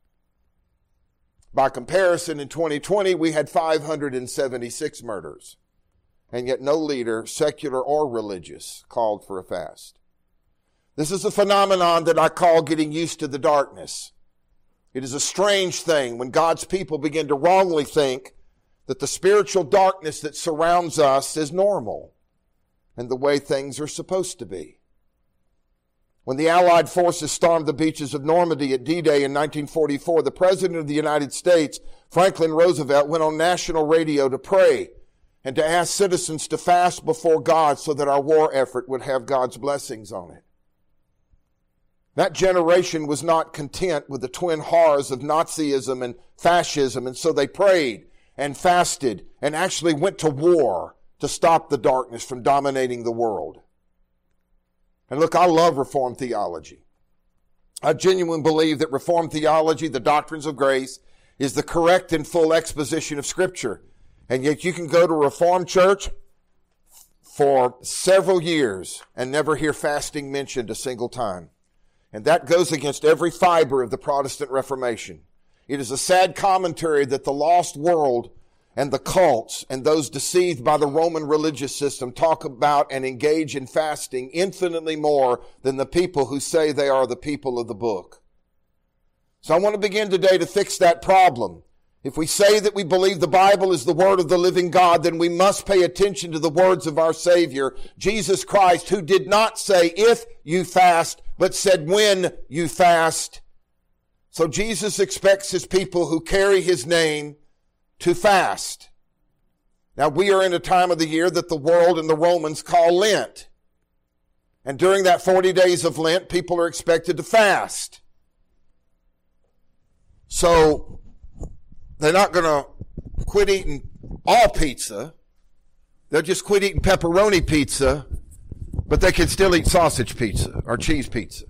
By comparison, in twenty twenty, we had five hundred seventy-six murders, and yet no leader, secular or religious, called for a fast. This is a phenomenon that I call getting used to the darkness. It is a strange thing when God's people begin to wrongly think that the spiritual darkness that surrounds us is normal and the way things are supposed to be. When the Allied forces stormed the beaches of Normandy at D-Day in nineteen forty-four, the President of the United States, Franklin Roosevelt, went on national radio to pray and to ask citizens to fast before God so that our war effort would have God's blessings on it. That generation was not content with the twin horrors of Nazism and fascism, and so they prayed and fasted and actually went to war to stop the darkness from dominating the world. And look, I love Reformed theology. I genuinely believe that Reformed theology, the doctrines of grace, is the correct and full exposition of Scripture. And yet you can go to a Reformed church for several years and never hear fasting mentioned a single time. And that goes against every fiber of the Protestant Reformation. It is a sad commentary that the lost world and the cults and those deceived by the Roman religious system talk about and engage in fasting infinitely more than the people who say they are the people of the book. So I want to begin today to fix that problem. If we say that we believe the Bible is the Word of the living God, then we must pay attention to the words of our Savior, Jesus Christ, who did not say, if you fast, but said, when you fast. So Jesus expects His people who carry His name to fast. Now, we are in a time of the year that the world and the Romans call Lent. And during that forty days of Lent, people are expected to fast. So, they're not going to quit eating all pizza. They'll just quit eating pepperoni pizza, but they can still eat sausage pizza or cheese pizza.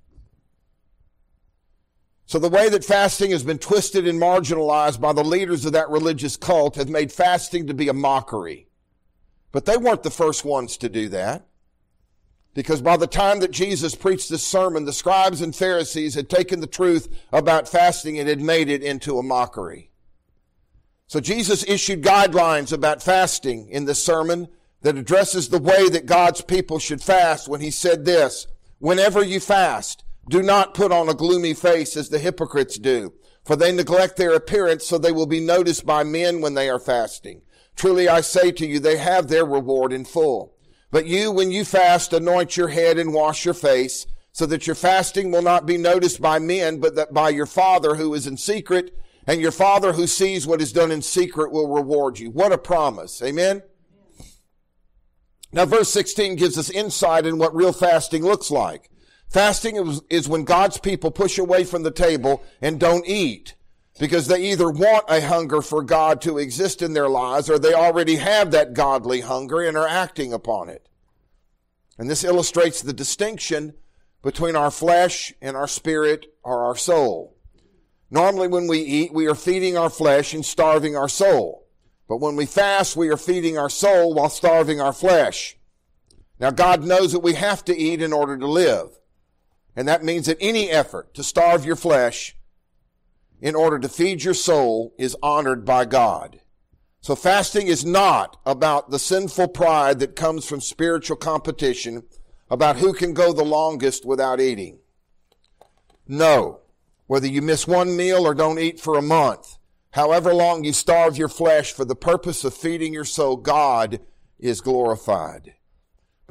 So the way that fasting has been twisted and marginalized by the leaders of that religious cult have made fasting to be a mockery. But they weren't the first ones to do that. Because by the time that Jesus preached this sermon, the scribes and Pharisees had taken the truth about fasting and had made it into a mockery. So Jesus issued guidelines about fasting in this sermon that addresses the way that God's people should fast when He said this, whenever you fast, do not put on a gloomy face as the hypocrites do, for they neglect their appearance so they will be noticed by men when they are fasting. Truly I say to you, they have their reward in full. But you, when you fast, anoint your head and wash your face, so that your fasting will not be noticed by men, but that by your Father who is in secret, and your Father who sees what is done in secret will reward you. What a promise. Amen? Now verse sixteen gives us insight in what real fasting looks like. Fasting is, is when God's people push away from the table and don't eat, because they either want a hunger for God to exist in their lives, or they already have that godly hunger and are acting upon it. And this illustrates the distinction between our flesh and our spirit or our soul. Normally when we eat, we are feeding our flesh and starving our soul. But when we fast, we are feeding our soul while starving our flesh. Now God knows that we have to eat in order to live. And that means that any effort to starve your flesh in order to feed your soul is honored by God. So fasting is not about the sinful pride that comes from spiritual competition about who can go the longest without eating. No. Whether you miss one meal or don't eat for a month, however long you starve your flesh for the purpose of feeding your soul, God is glorified.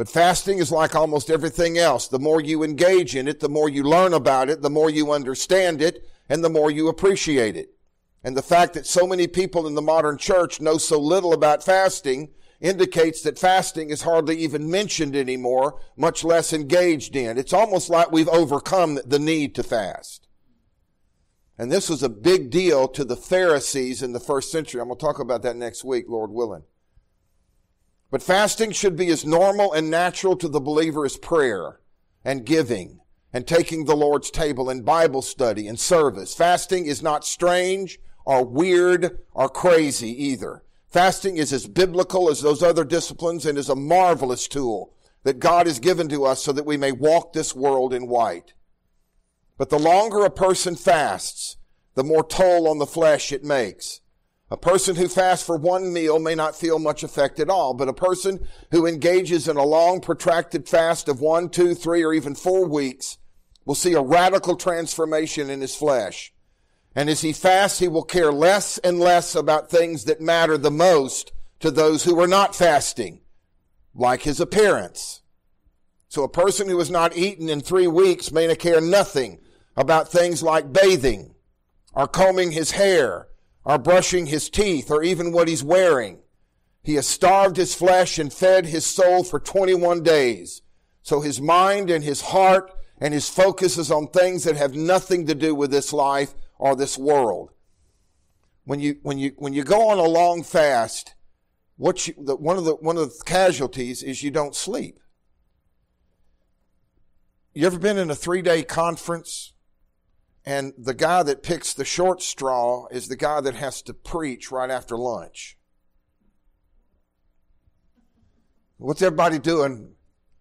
But fasting is like almost everything else. The more you engage in it, the more you learn about it, the more you understand it, and the more you appreciate it. And the fact that so many people in the modern church know so little about fasting indicates that fasting is hardly even mentioned anymore, much less engaged in. It's almost like we've overcome the need to fast. And this was a big deal to the Pharisees in the first century. I'm going to talk about that next week, Lord willing. But fasting should be as normal and natural to the believer as prayer and giving and taking the Lord's table and Bible study and service. Fasting is not strange or weird or crazy either. Fasting is as biblical as those other disciplines and is a marvelous tool that God has given to us so that we may walk this world in white. But the longer a person fasts, the more toll on the flesh it makes. A person who fasts for one meal may not feel much effect at all, but a person who engages in a long, protracted fast of one, two, three, or even four weeks will see a radical transformation in his flesh. And as he fasts, he will care less and less about things that matter the most to those who are not fasting, like his appearance. So a person who has not eaten in three weeks may care nothing about things like bathing, or combing his hair, or brushing his teeth, or even what he's wearing. He has starved his flesh and fed his soul for twenty-one days. So his mind and his heart and his focus is on things that have nothing to do with this life or this world. When you, when you, when you go on a long fast, what you, the, one of the, one of the casualties is you don't sleep. You ever been in a three-day conference and the guy that picks the short straw is the guy that has to preach right after lunch? What's everybody doing?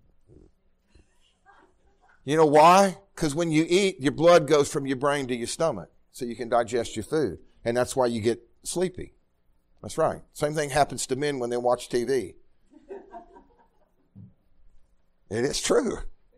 You know why? Because when you eat, your blood goes from your brain to your stomach so you can digest your food. And that's why you get sleepy. That's right. Same thing happens to men when they watch T V. It is true.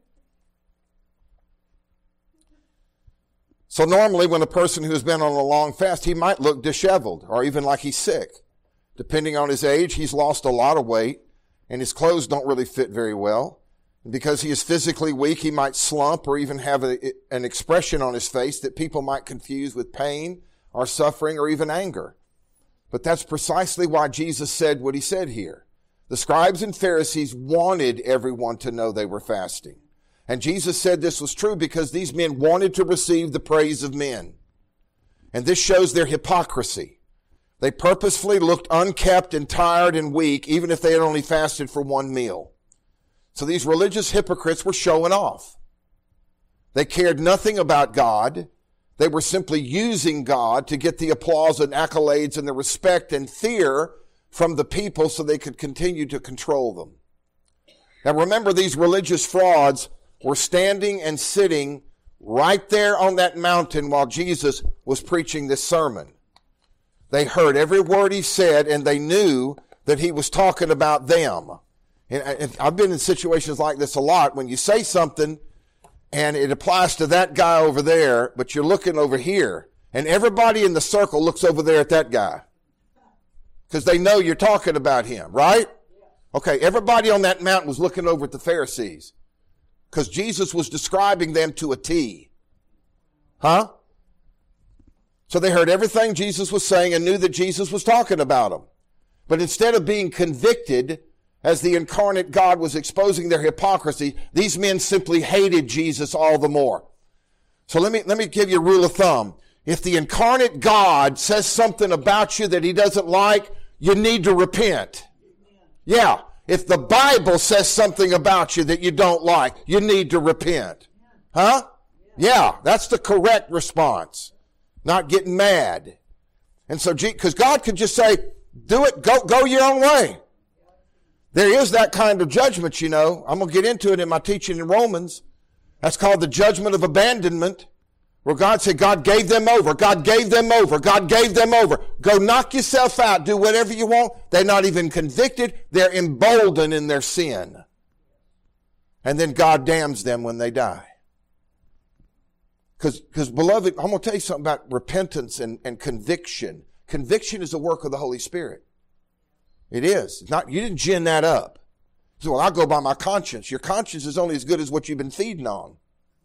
So normally when a person who has been on a long fast, he might look disheveled or even like he's sick. Depending on his age, he's lost a lot of weight and his clothes don't really fit very well. And because he is physically weak, he might slump or even have a, an expression on his face that people might confuse with pain or suffering or even anger. But that's precisely why Jesus said what he said here. The scribes and Pharisees wanted everyone to know they were fasting. And Jesus said this was true because these men wanted to receive the praise of men. And this shows their hypocrisy. They purposefully looked unkept and tired and weak, even if they had only fasted for one meal. So these religious hypocrites were showing off. They cared nothing about God. They were simply using God to get the applause and accolades and the respect and fear from the people so they could continue to control them. Now remember, these religious frauds were standing and sitting right there on that mountain while Jesus was preaching this sermon. They heard every word he said and they knew that he was talking about them. And I've been in situations like this a lot when you say something and it applies to that guy over there, but you're looking over here and everybody in the circle looks over there at that guy because they know you're talking about him, right? Okay, everybody on that mountain was looking over at the Pharisees because Jesus was describing them to a T. Huh? So they heard everything Jesus was saying and knew that Jesus was talking about them. But instead of being convicted as the incarnate God was exposing their hypocrisy, these men simply hated Jesus all the more. So let me, let me give you a rule of thumb. If the incarnate God says something about you that he doesn't like, you need to repent. Yeah. If the Bible says something about you that you don't like, you need to repent. Huh? Yeah, that's the correct response. Not getting mad. And so, because God could just say, do it, go, go your own way. There is that kind of judgment, you know. I'm going to get into it in my teaching in Romans. That's called the judgment of abandonment, where God said, God gave them over. God gave them over. God gave them over. Go knock yourself out. Do whatever you want. They're not even convicted. They're emboldened in their sin. And then God damns them when they die. Because, because beloved, I'm going to tell you something about repentance and, and conviction. Conviction is a work of the Holy Spirit. It is. It's not, you didn't gin that up. So, well, I go by my conscience. Your conscience is only as good as what you've been feeding on.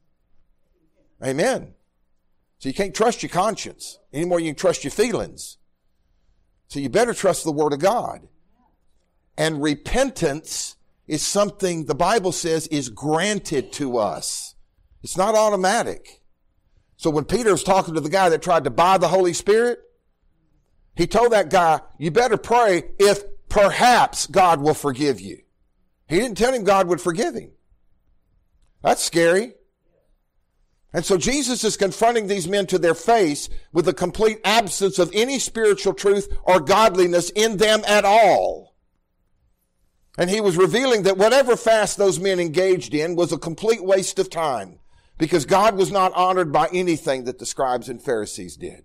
Amen. So you can't trust your conscience any more than you can trust your feelings. So you better trust the Word of God. And repentance is something the Bible says is granted to us. It's not automatic. So when Peter was talking to the guy that tried to buy the Holy Spirit, he told that guy, you better pray if perhaps God will forgive you. He didn't tell him God would forgive him. That's scary. And so Jesus is confronting these men to their face with a complete absence of any spiritual truth or godliness in them at all. And he was revealing that whatever fast those men engaged in was a complete waste of time, because God was not honored by anything that the scribes and Pharisees did.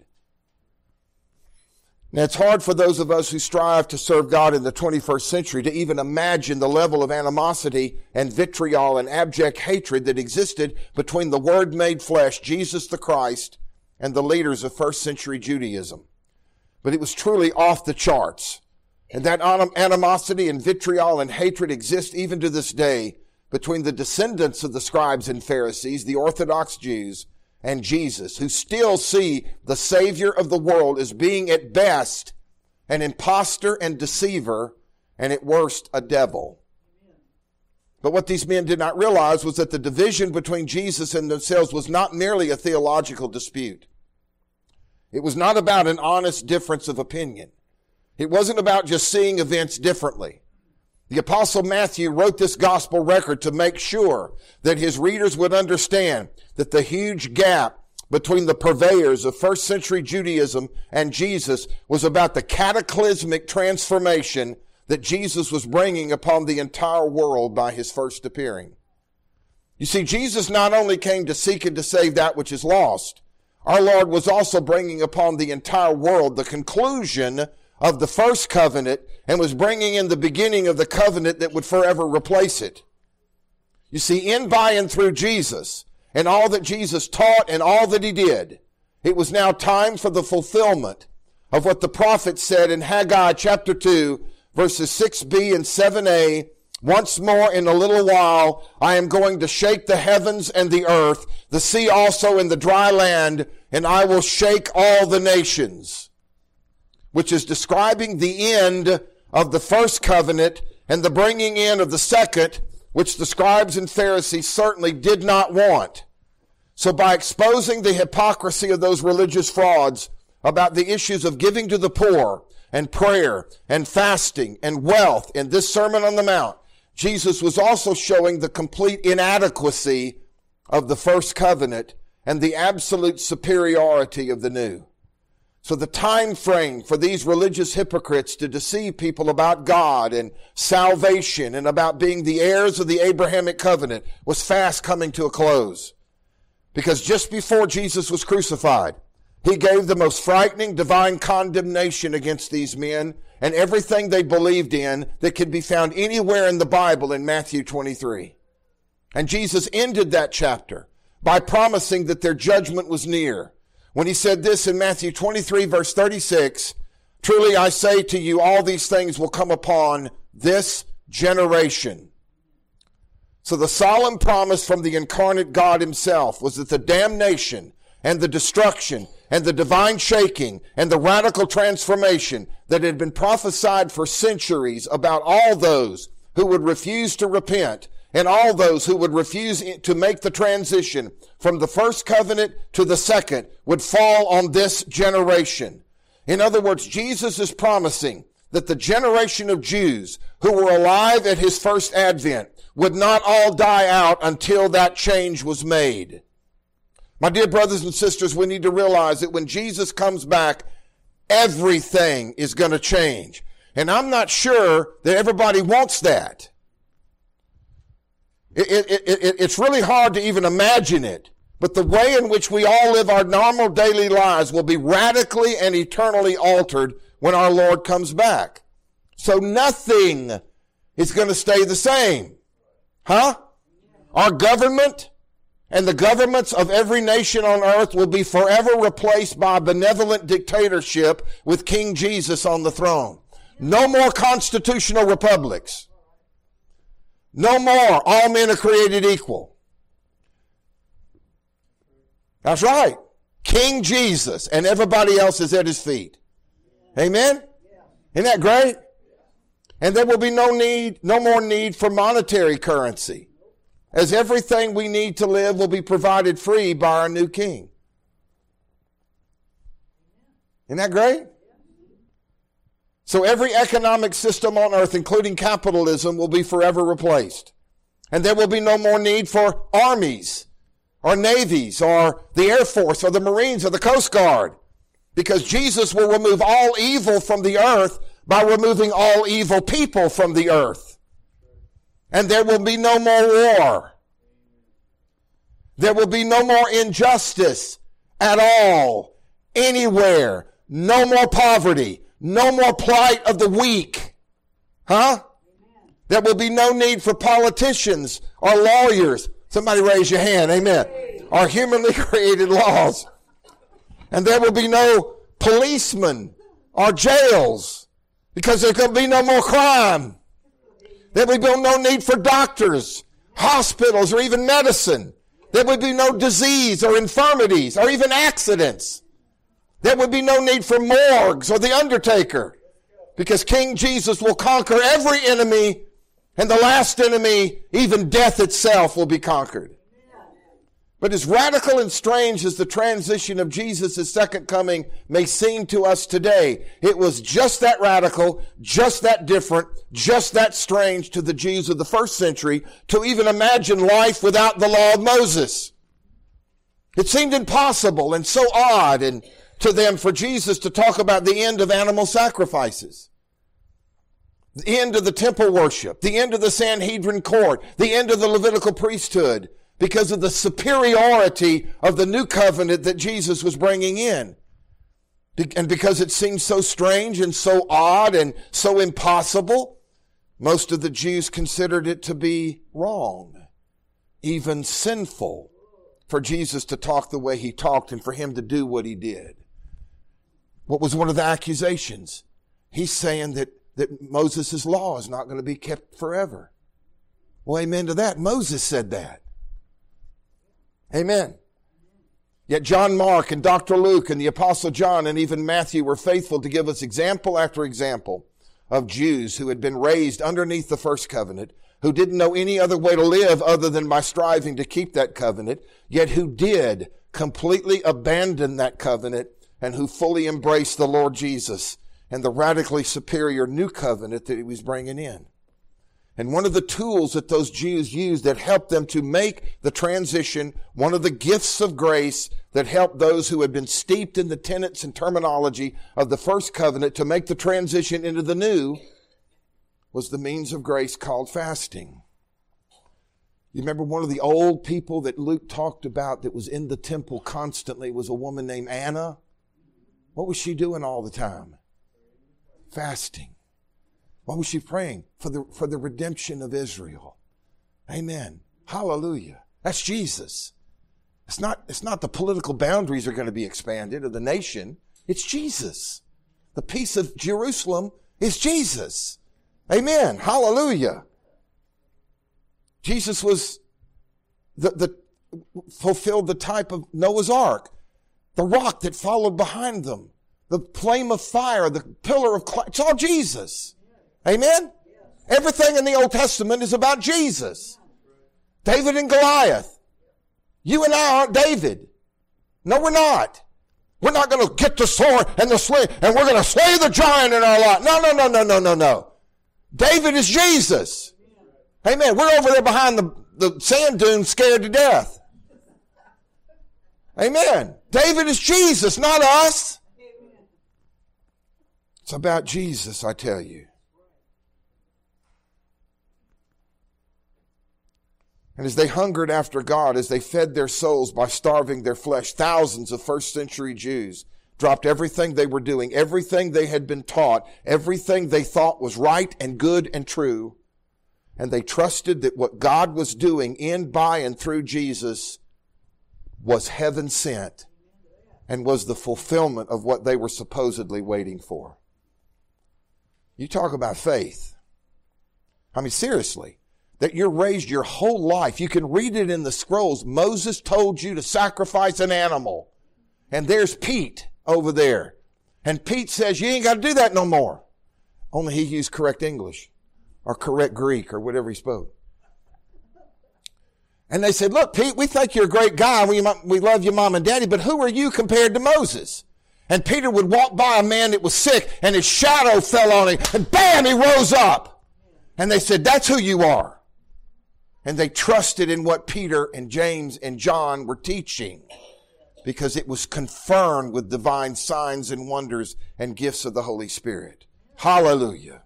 Now, it's hard for those of us who strive to serve God in the twenty-first century to even imagine the level of animosity and vitriol and abject hatred that existed between the Word made flesh, Jesus the Christ, and the leaders of first century Judaism. But it was truly off the charts. And that animosity and vitriol and hatred exists even to this day between the descendants of the scribes and Pharisees, the Orthodox Jews, and Jesus, who still see the Savior of the world as being at best an imposter and deceiver, and at worst a devil. But what these men did not realize was that the division between Jesus and themselves was not merely a theological dispute. It was not about an honest difference of opinion. It wasn't about just seeing events differently. The Apostle Matthew wrote this gospel record to make sure that his readers would understand that the huge gap between the purveyors of first century Judaism and Jesus was about the cataclysmic transformation that Jesus was bringing upon the entire world by his first appearing. You see, Jesus not only came to seek and to save that which is lost, our Lord was also bringing upon the entire world the conclusion of the first covenant, and was bringing in the beginning of the covenant that would forever replace it. You see, in, by, and through Jesus, and all that Jesus taught and all that he did, it was now time for the fulfillment of what the prophet said in Haggai chapter two, verses six b and seven a, once more in a little while I am going to shake the heavens and the earth, the sea also and the dry land, and I will shake all the nations. Which is describing the end of the first covenant and the bringing in of the second, which the scribes and Pharisees certainly did not want. So by exposing the hypocrisy of those religious frauds about the issues of giving to the poor and prayer and fasting and wealth in this Sermon on the Mount, Jesus was also showing the complete inadequacy of the first covenant and the absolute superiority of the new. So the time frame for these religious hypocrites to deceive people about God and salvation and about being the heirs of the Abrahamic covenant was fast coming to a close. Because just before Jesus was crucified, he gave the most frightening divine condemnation against these men and everything they believed in that could be found anywhere in the Bible in Matthew twenty-three. And Jesus ended that chapter by promising that their judgment was near, when he said this in Matthew twenty-three, verse thirty-six, truly I say to you, all these things will come upon this generation. So the solemn promise from the incarnate God himself was that the damnation and the destruction and the divine shaking and the radical transformation that had been prophesied for centuries about all those who would refuse to repent and all those who would refuse to make the transition from the first covenant to the second would fall on this generation. In other words, Jesus is promising that the generation of Jews who were alive at his first advent would not all die out until that change was made. My dear brothers and sisters, we need to realize that when Jesus comes back, everything is going to change. And I'm not sure that everybody wants that. It, it, it, it's really hard to even imagine it. But the way in which we all live our normal daily lives will be radically and eternally altered when our Lord comes back. So nothing is going to stay the same. Huh? Our government and the governments of every nation on earth will be forever replaced by a benevolent dictatorship with King Jesus on the throne. No more constitutional republics. No more. All men are created equal. That's right. King Jesus and everybody else is at his feet. Amen? Isn't that great? And there will be no need, no more need for monetary currency, as everything we need to live will be provided free by our new king. Isn't that great? So every economic system on earth, including capitalism, will be forever replaced. And there will be no more need for armies or navies or the Air Force or the Marines or the Coast Guard, because Jesus will remove all evil from the earth by removing all evil people from the earth. And there will be no more war. There will be no more injustice at all, anywhere. No more poverty. No more plight of the weak. Huh? There will be no need for politicians or lawyers. Somebody raise your hand. Amen. Or humanly created laws. And there will be no policemen or jails, because there's going to be no more crime. There will be no need for doctors, hospitals, or even medicine. There would be no disease or infirmities or even accidents. There would be no need for morgues or the undertaker, because King Jesus will conquer every enemy, and the last enemy, even death itself, will be conquered. But as radical and strange as the transition of Jesus' second coming may seem to us today, it was just that radical, just that different, just that strange to the Jews of the first century to even imagine life without the law of Moses. It seemed impossible and so odd and to them for Jesus to talk about the end of animal sacrifices, the end of the temple worship, the end of the Sanhedrin court, the end of the Levitical priesthood, because of the superiority of the new covenant that Jesus was bringing in. And because it seemed so strange and so odd and so impossible, most of the Jews considered it to be wrong, even sinful, for Jesus to talk the way he talked and for him to do what he did. What was one of the accusations? He's saying that, that Moses' law is not going to be kept forever. Well, amen to that. Moses said that. Amen. Yet John Mark and Doctor Luke and the Apostle John and even Matthew were faithful to give us example after example of Jews who had been raised underneath the first covenant, who didn't know any other way to live other than by striving to keep that covenant, yet who did completely abandon that covenant and who fully embraced the Lord Jesus and the radically superior new covenant that he was bringing in. And one of the tools that those Jews used that helped them to make the transition, one of the gifts of grace that helped those who had been steeped in the tenets and terminology of the first covenant to make the transition into the new, was the means of grace called fasting. You remember one of the old people that Luke talked about that was in the temple constantly was a woman named Anna? What was she doing all the time? Fasting. What was she praying? For the, for the redemption of Israel. Amen. Hallelujah. That's Jesus. It's not, it's not the political boundaries are going to be expanded of the nation. It's Jesus. The peace of Jerusalem is Jesus. Amen. Hallelujah. Jesus was the, the, fulfilled the type of Noah's Ark. The rock that followed behind them. The flame of fire, the pillar of cloud. It's all Jesus. Amen? Everything in the Old Testament is about Jesus. David and Goliath. You and I aren't David. No, we're not. We're not going to get the sword and the sling and we're going to slay the giant in our life. No, no, no, no, no, no, no. David is Jesus. Amen. We're over there behind the, the sand dune scared to death. Amen. David is Jesus, not us. It's about Jesus, I tell you. And as they hungered after God, as they fed their souls by starving their flesh, thousands of first century Jews dropped everything they were doing, everything they had been taught, everything they thought was right and good and true. And they trusted that what God was doing in, by, and through Jesus was heaven sent and was the fulfillment of what they were supposedly waiting for. You talk about faith. I mean, seriously. that you're raised your whole life. You can read it in the scrolls. Moses told you to sacrifice an animal. And there's Pete over there. And Pete says, you ain't got to do that no more. Only he used correct English or correct Greek or whatever he spoke. And they said, look, Pete, we think you're a great guy. We, we love your mom and daddy, but who are you compared to Moses? And Peter would walk by a man that was sick, and his shadow fell on him, and bam, he rose up. And they said, that's who you are. And they trusted in what Peter and James and John were teaching, because it was confirmed with divine signs and wonders and gifts of the Holy Spirit. Hallelujah.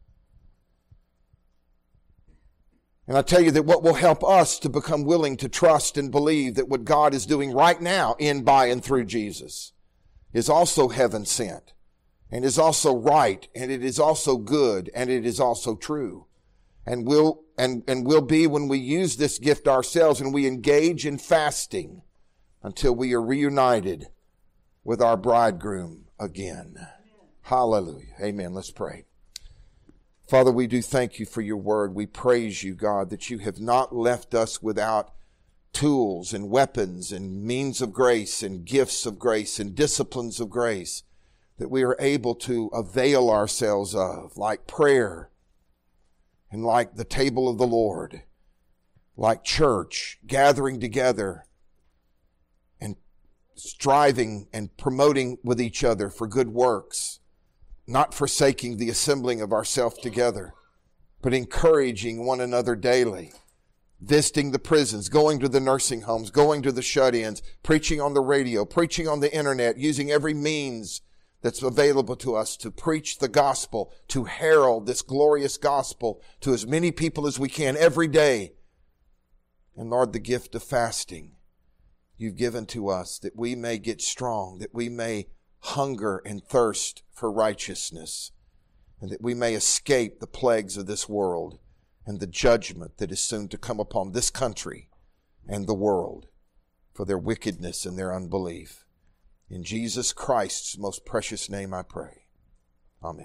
And I tell you that what will help us to become willing to trust and believe that what God is doing right now in, by, and through Jesus is also heaven sent, and is also right, and it is also good, and it is also true. And will, and, and will be when we use this gift ourselves and we engage in fasting until we are reunited with our bridegroom again. Amen. Hallelujah. Amen. Let's pray. Father, we do thank you for your word. We praise you, God, that you have not left us without tools and weapons and means of grace and gifts of grace and disciplines of grace that we are able to avail ourselves of, like prayer and like the table of the Lord, like church, gathering together and striving and promoting with each other for good works, not forsaking the assembling of ourselves together, but encouraging one another daily, visiting the prisons, going to the nursing homes, going to the shut-ins, preaching on the radio, preaching on the internet, using every means that's available to us to preach the gospel, to herald this glorious gospel to as many people as we can every day. And Lord, the gift of fasting you've given to us that we may get strong, that we may hunger and thirst for righteousness, and that we may escape the plagues of this world and the judgment that is soon to come upon this country and the world for their wickedness and their unbelief. In Jesus Christ's most precious name I pray.